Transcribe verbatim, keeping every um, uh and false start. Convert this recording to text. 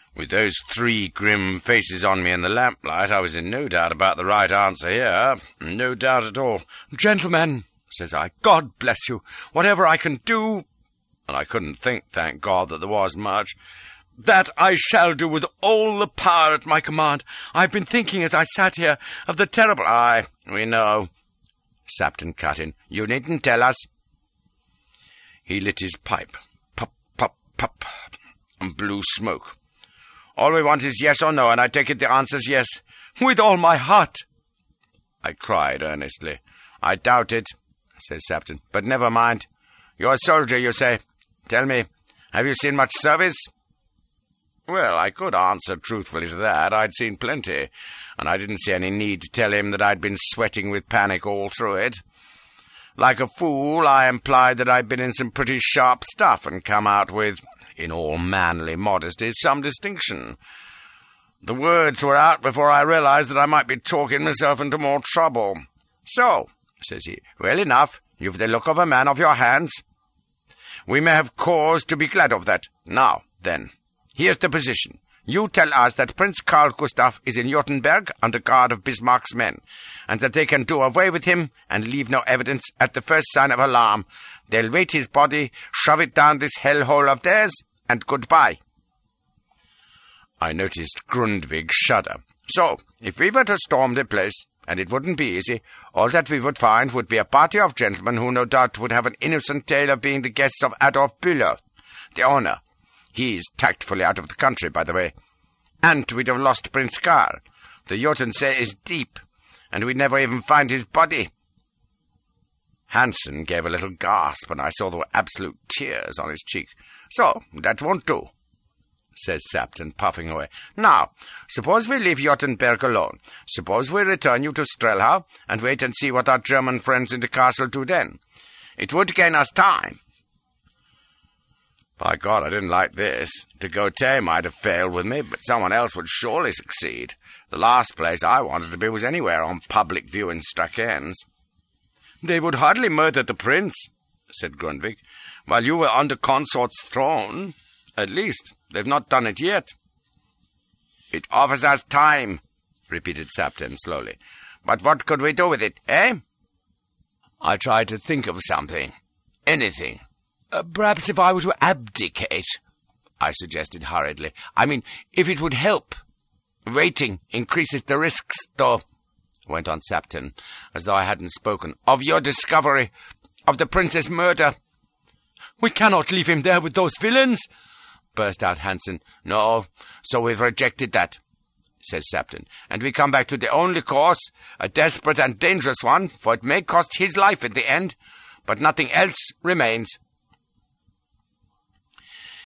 With those three grim faces on me in the lamplight, I was in no doubt about the right answer here. No doubt at all. "Gentlemen," says I, "God bless you. Whatever I can do—" And I couldn't think, thank God, that there was much. "That I shall do with all the power at my command. I've been thinking as I sat here of the terrible—" "Aye, we know," Sapton cut in. "You needn't tell us." He lit his pipe. Puff, puff, puff, and blew smoke. "All we want is yes or no, and I take it the answer's yes." "With all my heart," I cried earnestly. "I doubt it," says Sapton, "but never mind. You're a soldier, you say. Tell me, have you seen much service?" Well, I could answer truthfully to that. I'd seen plenty, and I didn't see any need to tell him that I'd been sweating with panic all through it. Like a fool, I implied that I'd been in some pretty sharp stuff and come out with, in all manly modesty, some distinction. The words were out before I realized that I might be talking myself into more trouble. "So," says he, "well enough, you've the look of a man of your hands. We may have cause to be glad of that. Now, then, here's the position. You tell us that Prince Karl Gustav is in Jottenberg under guard of Bismarck's men, and that they can do away with him and leave no evidence at the first sign of alarm. They'll weight his body, shove it down this hellhole of theirs, and goodbye." I noticed Grundtvig shudder. "So, if we were to storm the place, and it wouldn't be easy, all that we would find would be a party of gentlemen who no doubt would have an innocent tale of being the guests of Adolf Bühler, the owner. He's tactfully out of the country, by the way. And we'd have lost Prince Karl. The Jotunssee is deep, and we'd never even find his body." Hansen gave a little gasp, and I saw there were absolute tears on his cheek. "So, that won't do," says Sapton, puffing away. "Now, suppose we leave Jottenberg alone. Suppose we return you to Strelha, and wait and see what our German friends in the castle do then. It would gain us time." By God, I didn't like this. De Gautet might have failed with me, but someone else would surely succeed. The last place I wanted to be was anywhere on public view in Strackens. "They would hardly murder the prince," said Grundtvig, "while you were on the consort's throne. At least, they've not done it yet." "It offers us time," repeated Sapton slowly. "But what could we do with it, eh?" I tried to think of something. Anything. Uh, perhaps if I were to abdicate, I suggested hurriedly. "I mean, if it would help. Waiting increases the risks, though," went on Sapton, as though I hadn't spoken, "of your discovery, of the prince's murder." "We cannot leave him there with those villains," burst out Hansen. "No, so we've rejected that," says Sapton, "and we come back to the only course, a desperate and dangerous one, for it may cost his life in the end, but nothing else remains."